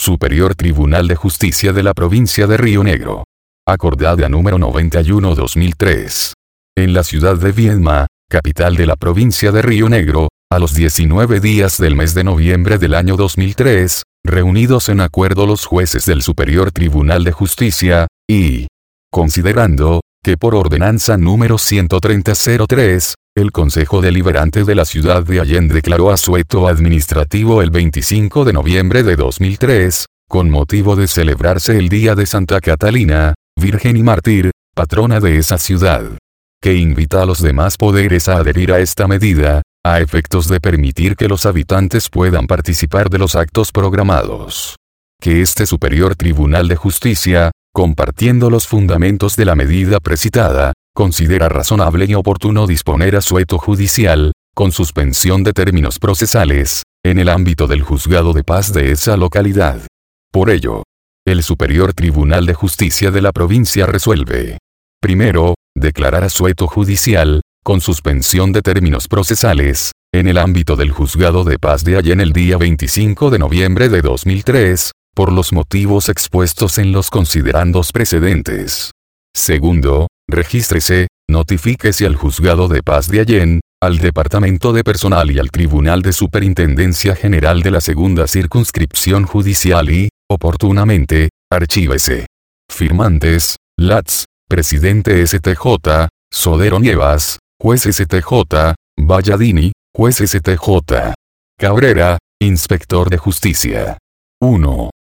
Superior Tribunal de Justicia de la Provincia de Río Negro. Acordada número 91/2003. En la ciudad de Viedma, capital de la provincia de Río Negro, a los 19 días del mes de noviembre del año 2003, reunidos en acuerdo los jueces del Superior Tribunal de Justicia, y considerando que por ordenanza número 130/03, el Consejo Deliberante de la ciudad de Allende declaró asueto administrativo el 25 de noviembre de 2003, con motivo de celebrarse el Día de Santa Catalina, Virgen y Mártir, patrona de esa ciudad. Que invita a los demás poderes a adherir a esta medida, a efectos de permitir que los habitantes puedan participar de los actos programados. Que este Superior Tribunal de Justicia, compartiendo los fundamentos de la medida precitada, considera razonable y oportuno disponer asueto judicial, con suspensión de términos procesales, en el ámbito del Juzgado de Paz de esa localidad. Por ello, el Superior Tribunal de Justicia de la provincia resuelve: primero, declarar asueto judicial, con suspensión de términos procesales, en el ámbito del Juzgado de Paz de Allende el día 25 de noviembre de 2003, por los motivos expuestos en los considerandos precedentes. Segundo, regístrese, notifíquese al Juzgado de Paz de Allende, al Departamento de Personal y al Tribunal de Superintendencia General de la Segunda Circunscripción Judicial y, oportunamente, archívese. Firmantes: Latz, Presidente STJ, Sodero Nievas, Juez STJ, Valladini, Juez STJ. Cabrera, Inspector de Justicia. 1.